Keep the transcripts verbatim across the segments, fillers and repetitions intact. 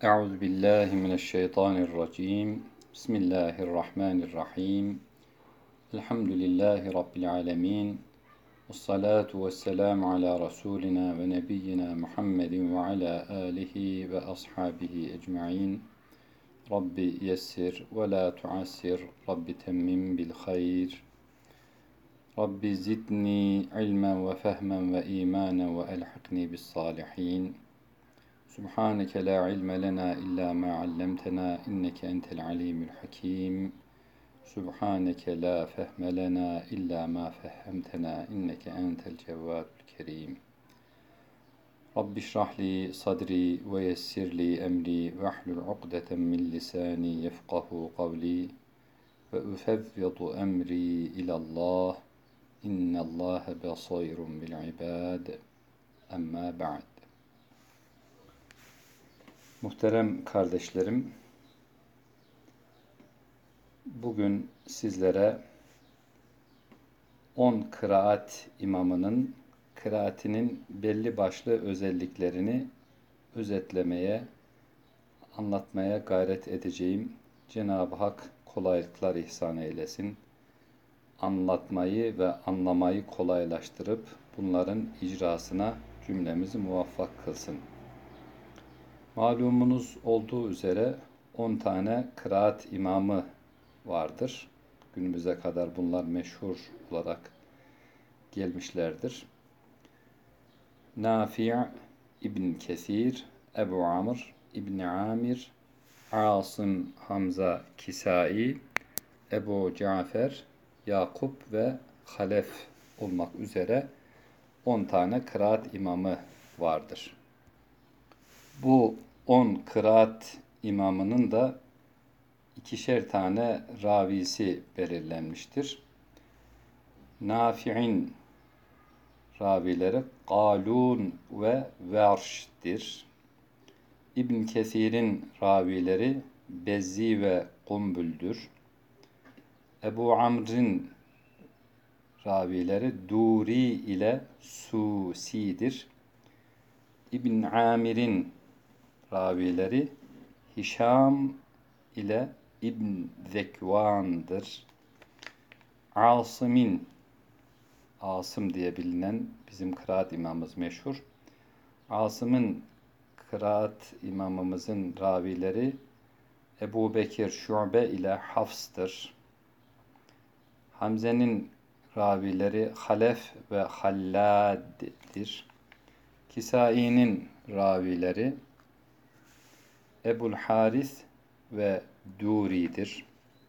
Euzu billahi mineşşeytanirracim. Bismillahirrahmanirrahim. Elhamdülillahi rabbil alamin. Vessalatu vesselamu ala rasulina ve nebiyyina Muhammedin ve ala alihi ve ashabihi ecmaîn. Rabbi yessir ve la tuassir. Rabbi temmim bil hayr. Rabbi zidni ilmen ve fehmen ve imanen ve elhikni bis salihin. Subhaneke la ilme lena illa ma allamtena inneke entel alimul hakim. Subhaneke la fehme lena illa ma fehhemtena inneke entel cevvadul kerim. Rabbi şrahli sadri ve yessirli emri ve ahlul ukdeten min lisani yefkahu kavli ve ufevvidu emri ilallah innallâhe basirun bil ibad. Amma ba'd. Muhterem kardeşlerim, bugün sizlere on kıraat imamının kıraatinin belli başlı özelliklerini özetlemeye, anlatmaya gayret edeceğim. Cenab-ı Hak kolaylıklar ihsan eylesin. Anlatmayı ve anlamayı kolaylaştırıp bunların icrasına cümlemizi muvaffak kılsın. Malumunuz olduğu üzere on tane kıraat imamı vardır. Günümüze kadar bunlar meşhur olarak gelmişlerdir. Nafi' İbn Kesir, Ebu Amr İbn Amir, Asım Hamza Kisai, Ebu Cafer, Yakup ve Halef olmak üzere on tane kıraat imamı vardır. Bu on kıraat imamının da ikişer tane ravisi belirlenmiştir. Nafi'in ravileri Qalun ve Verş'tir. İbn Kesir'in ravileri Bezzi ve Kumbül'dür. Ebu Amr'in ravileri Duri ile Susi'dir. İbn Amir'in ravileri Hişam ile İbn Zekvan'dır. Asım'in, Asım diye bilinen bizim kıraat imamımız meşhur. Asım'ın kıraat imamımızın ravileri Ebu Bekir Şu'be ile Hafs'tır. Hamze'nin ravileri Halef ve Hallad'dir. Kisai'nin ravileri Ebul Haris ve Duri'dir.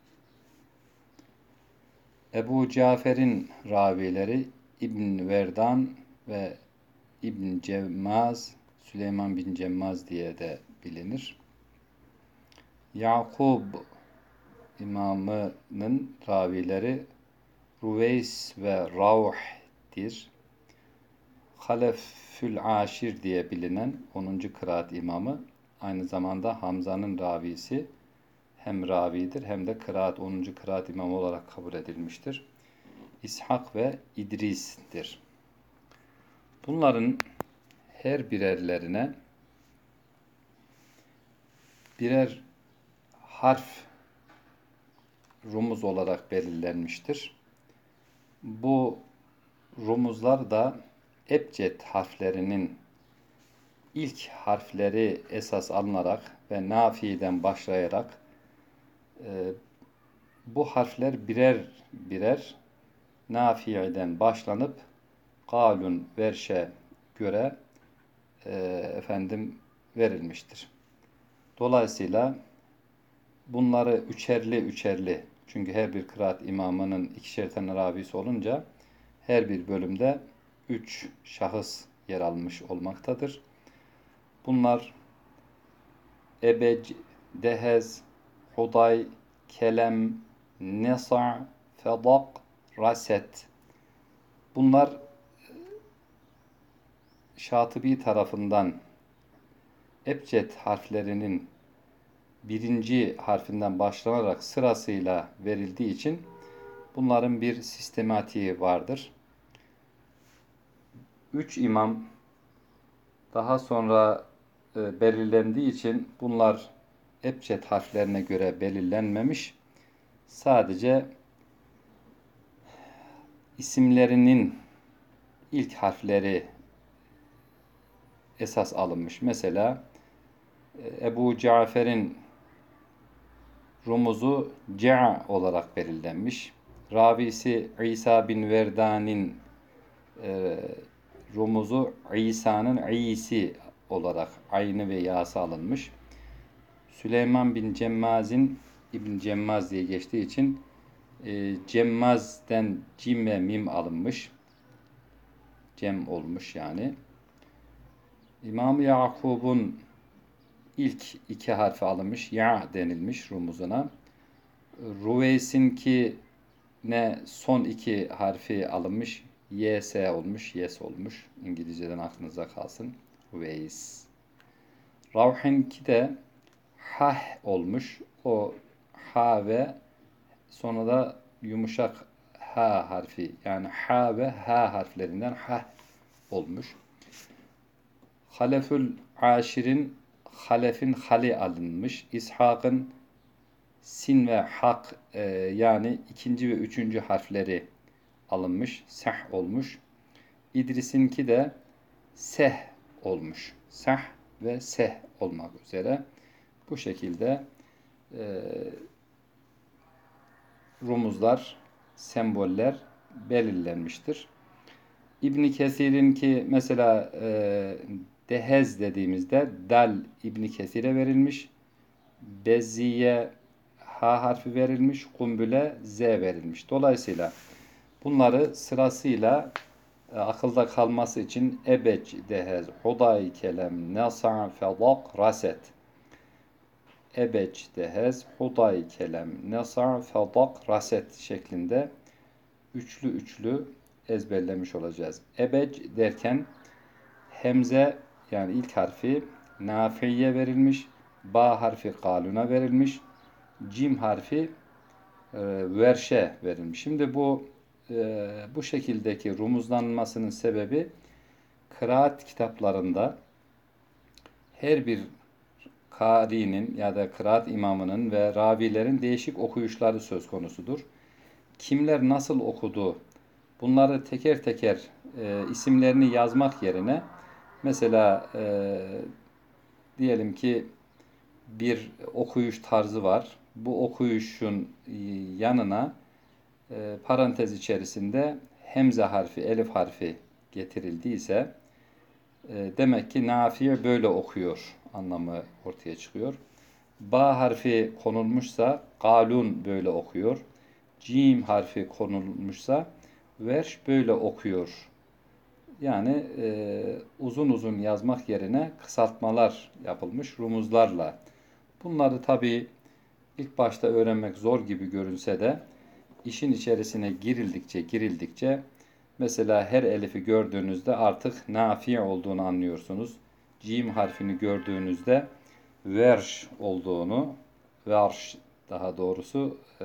Ebu Cafer'in ravileri İbn Verdan ve İbn Cemmaz, Süleyman bin Cemmaz diye de bilinir. Yakub imamının ravileri Ruveys ve Ravh'dir. Halefül Aşir diye bilinen onuncu kıraat imamı, aynı zamanda Hamza'nın ravisi, hem ravidir hem de kıraat onuncu kıraat imamı olarak kabul edilmiştir. İshak ve İdris'tir. Bunların her birerlerine birer harf rumuz olarak belirlenmiştir. Bu rumuzlar da ebced harflerinin ilk harfleri esas alınarak ve Nafi'den başlayarak e, bu harfler birer birer Nafi'den başlanıp Qalun, Verş'e göre e, efendim verilmiştir. Dolayısıyla bunları üçerli üçerli, çünkü her bir kıraat imamının ikişer tane ravisi olunca her bir bölümde üç şahıs yer almış olmaktadır. Bunlar Ebec, Dehez, Huday, Kelem, Nesa, Fedak, Raset. Bunlar Şatibi tarafından ebced harflerinin birinci harfinden başlanarak sırasıyla verildiği için bunların bir sistematiği vardır. Üç imam daha sonra e, belirlendiği için bunlar ebced harflerine göre belirlenmemiş. Sadece isimlerinin ilk harfleri esas alınmış. Mesela Ebu Cafer'in rumuzu Ca olarak belirlenmiş. Ravisi İsa bin Verdan'in e, rumuzu İsa'nın İsi olarak aynı ve yası alınmış. Süleyman bin Cemmaz'in İbn Cemmaz diye geçtiği için e, Cemmaz'den cim ve mim alınmış. Cem olmuş yani. İmam Yakub'un ilk iki harfi alınmış. Ya denilmiş rumuzuna. Ruveys'inki ne son iki harfi alınmış. Y S olmuş. Yes olmuş. İngilizceden aklınıza kalsın. Ruveys. Ravhinki de hah olmuş. O ha ve sonra da yumuşak ha harfi yani ha ve ha harflerinden ha olmuş. Halefül Aşir'in halefin hali alınmış. İshak'ın sin ve hak e, yani ikinci ve üçüncü harfleri alınmış. Seh olmuş. İdris'inki de seh olmuş. Seh ve seh olmak üzere. Bu şekilde e, rumuzlar, semboller belirlenmiştir. İbn Kesir'inki mesela e, dehez dediğimizde dal İbn Kesir'e verilmiş. Bezziye ha harfi verilmiş. Kumbüle z verilmiş. Dolayısıyla bunları sırasıyla e, akılda kalması için ebec dehez, huday kelem, nasa fedak, raset. Ebec dehez, huday kelem, nasa fedak, raset şeklinde üçlü üçlü ezberlemiş olacağız. Ebec derken hemze yani ilk harfi nafiye verilmiş. Ba harfi kaluna verilmiş. Cim harfi e, verşe verilmiş. Şimdi bu e, bu şekildeki rumuzlanmasının sebebi kıraat kitaplarında her bir kârinin ya da kıraat imamının ve ravilerin değişik okuyuşları söz konusudur. Kimler nasıl okudu? Bunları teker teker e, isimlerini yazmak yerine mesela e, diyelim ki bir okuyuş tarzı var. Bu okuyuşun yanına e, parantez içerisinde hemze harfi, elif harfi getirildiyse e, demek ki Nafi böyle okuyor anlamı ortaya çıkıyor. Ba harfi konulmuşsa Galun böyle okuyor. Cim harfi konulmuşsa Verş böyle okuyor. Yani e, uzun uzun yazmak yerine kısaltmalar yapılmış rumuzlarla. Bunları tabii ilk başta öğrenmek zor gibi görünse de işin içerisine girildikçe girildikçe mesela her elifi gördüğünüzde artık nafi olduğunu anlıyorsunuz. Cim harfini gördüğünüzde verş olduğunu, verş daha doğrusu e,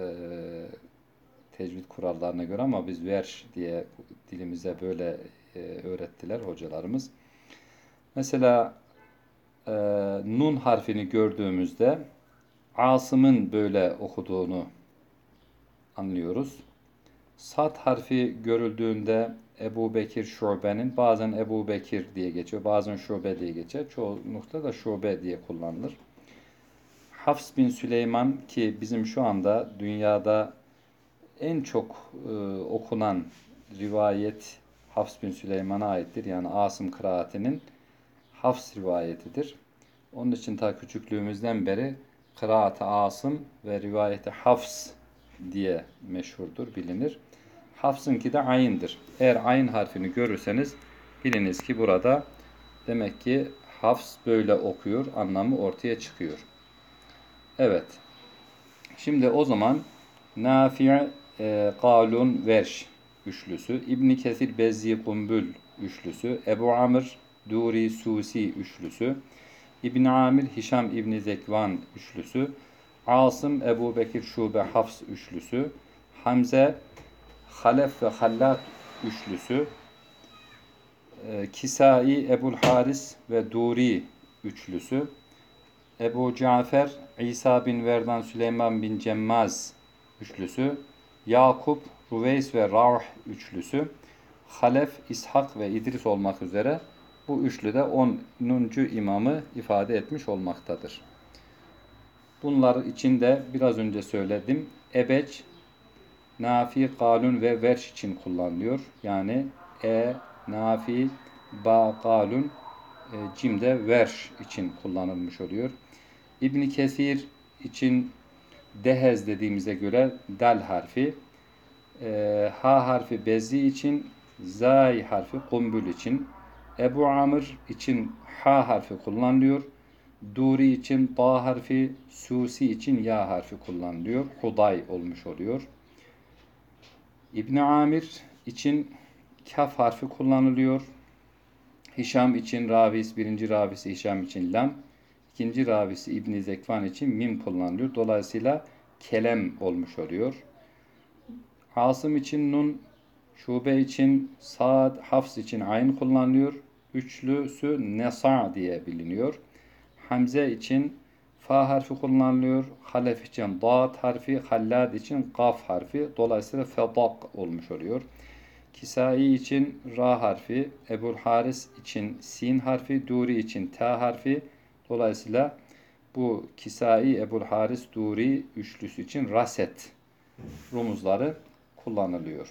tecvid kurallarına göre ama biz verş diye dilimize böyle e, öğrettiler hocalarımız. Mesela e, nun harfini gördüğümüzde Asım'ın böyle okuduğunu anlıyoruz. Sad harfi görüldüğünde Ebu Bekir Şube'nin bazen Ebu Bekir diye geçiyor, bazen Şube diye geçer. Çoğunlukla da Şube diye kullanılır. Hafs bin Süleyman ki bizim şu anda dünyada en çok e, okunan rivayet Hafs bin Süleyman'a aittir. Yani Asım kıraatinin Hafs rivayetidir. Onun için ta küçüklüğümüzden beri kıraat-ı Asım ve rivayeti Hafs diye meşhurdur, bilinir. Hafs'ınki de ayındır. Eğer ayın harfini görürseniz biliniz ki burada demek ki Hafs böyle okuyor anlamı ortaya çıkıyor. Evet. Şimdi o zaman Nafi' e, Kalun Verş üçlüsü, İbn Kesir Bezzi Kumbül üçlüsü, Ebu Amr Duri Susi üçlüsü, İbn Amir Hişam İbn Zekvan üçlüsü, Asım Ebu Bekir Şube Hafs üçlüsü, Hamze Halef ve Hallat üçlüsü, e, Kisai Ebul Haris ve Duri üçlüsü. Ebu Cafer, İsa bin Verdan, Süleyman bin Cemmaz üçlüsü. Yakup, Ruveys ve Ravh üçlüsü. Halef, İshak ve İdris olmak üzere bu üçlü de onuncu imamı ifade etmiş olmaktadır. Bunlar için de biraz önce söyledim. Ebeç, Nafi, Galun ve Verş için kullanılıyor. Yani E, Nafi, Ba, Galun, e, Cim'de Verş için kullanılmış oluyor. İbn Kesir için Dehez dediğimize göre Dal harfi, e, Ha harfi Bezzi için, Zay harfi Kumbül için, Ebu Amr için Ha harfi kullanılıyor. Duri için Ta harfi, Susi için Ya harfi kullanılıyor. Huday olmuş oluyor. İbn Amir için Kaf harfi kullanılıyor. Hişam için Ravis, birinci ravisi Hişam için Lam, ikinci ravisi İbn Zekvan için Mim kullanılıyor. Dolayısıyla Kelem olmuş oluyor. Asım için Nun, Şube için Sad, Hafs için Ayn kullanılıyor. Üçlüsü Nesa diye biliniyor. Hamze için Fa harfi kullanılıyor. Halef için Dad harfi, Hallad için Kaf harfi. Dolayısıyla Fedak olmuş oluyor. Kisai için Ra harfi, Ebul Haris için Sin harfi, Duri için Ta harfi. Dolayısıyla bu Kisai, Ebul Haris, Duri üçlüsü için Raset rumuzları kullanılıyor.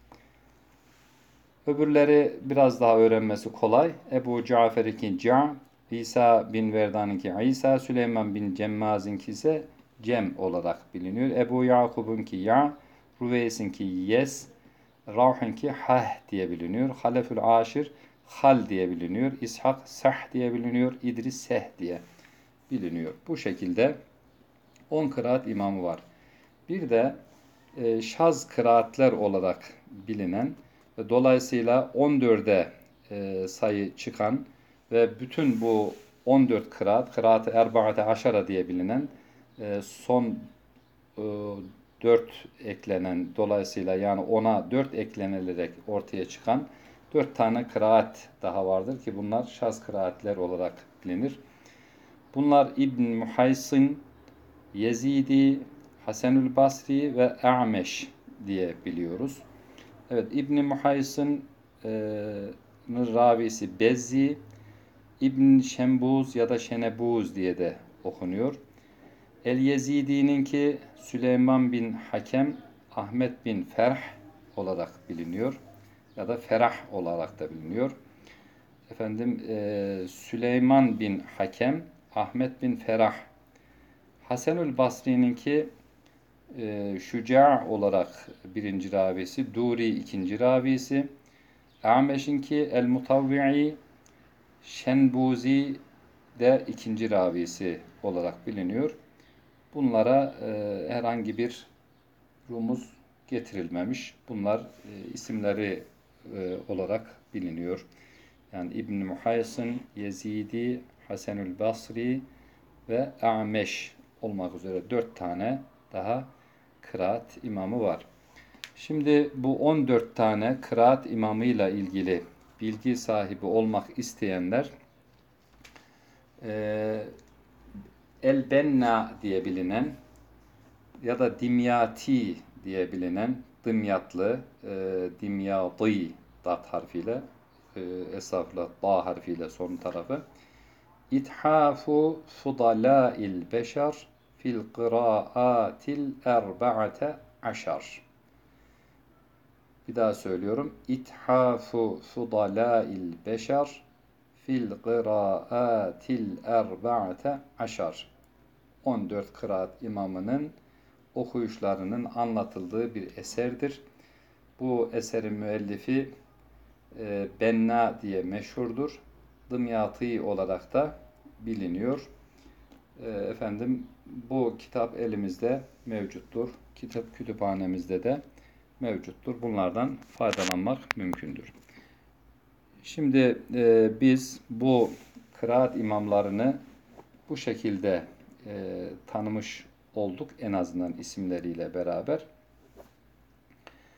Öbürleri biraz daha öğrenmesi kolay. Ebu Cafer'inki Ca, İsa bin Verdan'ınki İsa, Süleyman bin Cemmaz'ınki ise Cem olarak biliniyor. Ebu Yakub'unki Ya, Ruveys'inki Yes, Ravh'ınki Hah diye biliniyor. Halefül Aşir Hal diye biliniyor. İshak Sah diye biliniyor. İdris Seh diye biliniyor. Bu şekilde on kıraat imamı var. Bir de e, şaz kıraatler olarak bilinen ve dolayısıyla on dörde e, sayı çıkan ve bütün bu on dört kıraat, kıraat-ı erbaate aşara diye bilinen e, son e, dört eklenen, dolayısıyla yani ona dört eklenilerek ortaya çıkan dört tane kıraat daha vardır ki bunlar şaz kıraatler olarak bilinir. Bunlar İbn Muhaysin, Yezidi, Hasanül Basri ve A'meş diye biliyoruz. Evet, İbn Muhaysin e, ravisi Bezzi, İbn Şembuz ya da Şenebuz diye de okunuyor. El-Yezidi'ninki Süleyman bin Hakem, Ahmet bin Ferh olarak biliniyor ya da Ferah olarak da biliniyor. Efendim e, Süleyman bin Hakem, Ahmet bin Ferah. Hasanül Basri'ninki e, Şuca olarak birinci ravisi, Duri ikinci ravisi, A'meş'inki El-Mutavvi'i, Şenbuzi de ikinci ravisi olarak biliniyor. Bunlara e, herhangi bir rumuz getirilmemiş. Bunlar e, isimleri e, olarak biliniyor. Yani İbn Muhaysin, Yezidi, Hasanül Basri ve A'meş olmak üzere dört tane daha kıraat imamı var. Şimdi bu on dört tane kıraat imamıyla ilgili bilgi sahibi olmak isteyenler e, El-Benna diye bilinen ya da Dimyati diye bilinen Dimyatlı, e, Dimyadi dat harfiyle e, esafla da harfiyle son tarafı İthafu Fudalâil Beşer fil Kıraatil Erba'ate Aşar. Bir daha söylüyorum. İthafu Fudalâil Beşer fil Kıraatil Erba'ate Aşar. on dört kıraat imamının okuyuşlarının anlatıldığı bir eserdir. Bu eserin müellifi e, Benna diye meşhurdur. Dımyatî olarak da biliniyor. E, efendim bu kitap elimizde mevcuttur. Kitap kütüphanemizde de mevcuttur. Bunlardan faydalanmak mümkündür. Şimdi e, biz bu kıraat imamlarını bu şekilde e, tanımış olduk, en azından isimleriyle beraber.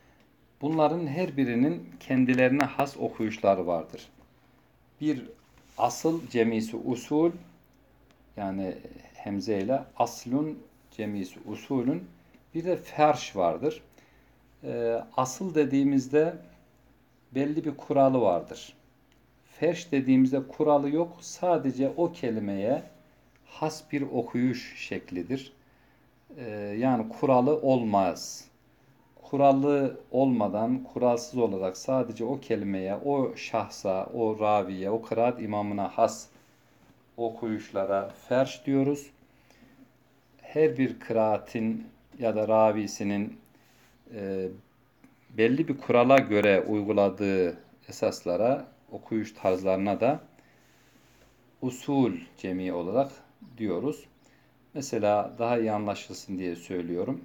Bunların her birinin kendilerine has okuyuşları vardır. Bir Asıl cemisi usul, yani hemze ile aslun cemisi usulün, bir de ferş vardır. Ee, asıl dediğimizde belli bir kuralı vardır. Ferş dediğimizde kuralı yok. Sadece o kelimeye has bir okuyuş şeklidir. Ee, yani kuralı olmaz. Kuralı olmadan, kuralsız olarak sadece o kelimeye, o şahsa, o raviye, o kıraat imamına has okuyuşlara ferş diyoruz. Her bir kıraatin ya da ravisinin e, belli bir kurala göre uyguladığı esaslara, okuyuş tarzlarına da usul cemi olarak diyoruz. Mesela daha iyi anlaşılsın diye söylüyorum.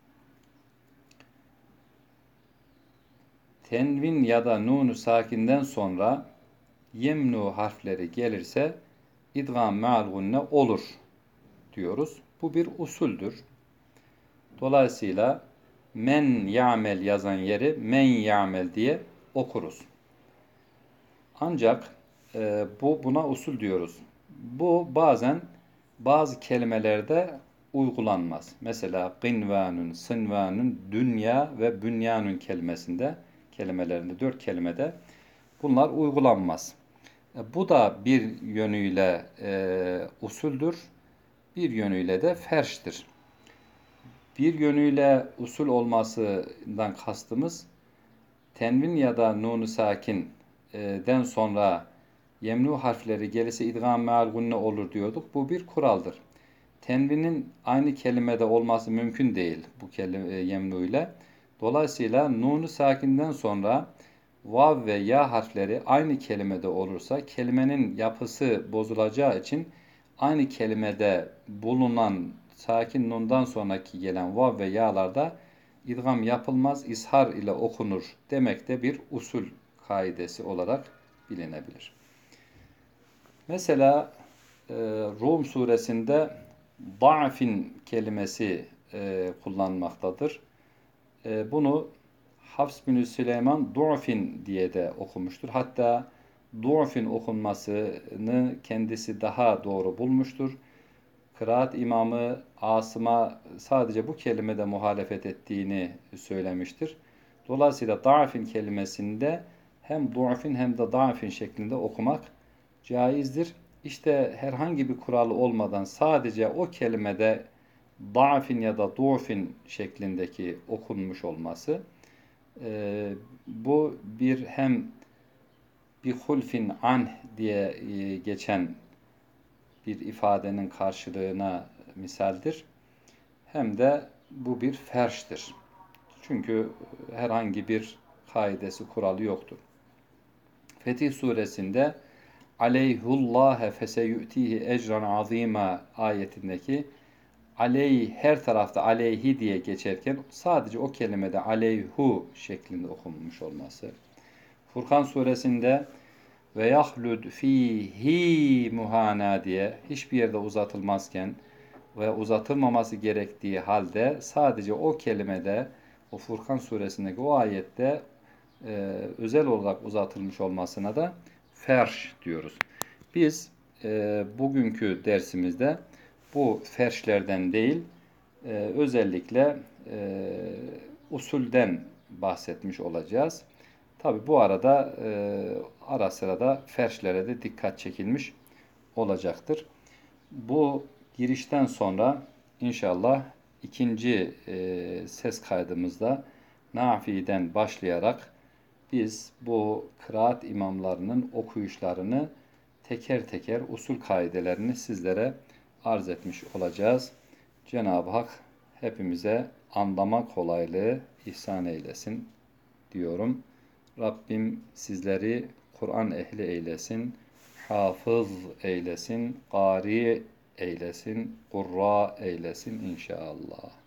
Tenvin ya da nunu sakinden sonra yemnu harfleri gelirse idgam me'al gunne olur diyoruz. Bu bir usuldür. Dolayısıyla men ya'mel yazan yeri men ya'mel diye okuruz. Ancak e, bu buna usul diyoruz. Bu bazen bazı kelimelerde uygulanmaz. Mesela qinvanun, sınvanun, dünya ve bünyanun kelimesinde, kelimelerinde, dört kelimede bunlar uygulanmaz. E, bu da bir yönüyle e, usuldür, bir yönüyle de ferştir. Bir yönüyle usul olmasından kastımız, tenvin ya da nun-u sakin'den sonra yemnu harfleri gelirse idgam meal gunne olur diyorduk. Bu bir kuraldır. Tenvinin aynı kelimede olması mümkün değil bu kelime yemnu ile. Dolayısıyla nun-u sakinden sonra vav ve ya harfleri aynı kelimede olursa kelimenin yapısı bozulacağı için aynı kelimede bulunan sakin nundan sonraki gelen vav ve ya'larda idgam yapılmaz, ishar ile okunur demek de bir usul kaidesi olarak bilinebilir. Mesela e, Rum suresinde da'fin kelimesi e, kullanmaktadır. E, bunu Hafs bin Süleyman du'fin diye de okumuştur. Hatta du'fin okunmasını kendisi daha doğru bulmuştur. Kıraat imamı Asım'a sadece bu kelimede muhalefet ettiğini söylemiştir. Dolayısıyla da'fin kelimesinde hem du'fin hem de da'fin şeklinde okumak caizdir. İşte herhangi bir kuralı olmadan sadece o kelimede da'fin ya da du'fin şeklindeki okunmuş olması, e, bu bir hem bir hulfin anh diye e, geçen bir ifadenin karşılığına misaldir. Hem de bu bir ferştir. Çünkü herhangi bir kaidesi, kuralı yoktur. Fetih suresinde aleyhullâhe feseyü'tihi ecran azîmâ ayetindeki aleyh her tarafta aleyhi diye geçerken sadece o kelimede aleyhu şeklinde okunmuş olması. Furkan suresinde ve yahlud fihi muhana diye hiçbir yerde uzatılmazken ve uzatılmaması gerektiği halde sadece o kelimede, o Furkan suresindeki o ayette e, özel olarak uzatılmış olmasına da ferş diyoruz. Biz e, bugünkü dersimizde bu ferşlerden değil, e, özellikle e, usulden bahsetmiş olacağız. Tabi bu arada e, ara sıra da ferşlere de dikkat çekilmiş olacaktır. Bu girişten sonra inşallah ikinci e, ses kaydımızda Nafi'den başlayarak biz bu kıraat imamlarının okuyuşlarını teker teker usul kaidelerini sizlere arz etmiş olacağız. Cenab-ı Hak hepimize anlama kolaylığı ihsan eylesin diyorum. Rabbim sizleri Kur'an ehli eylesin, hafız eylesin, kari eylesin, kurra eylesin inşallah.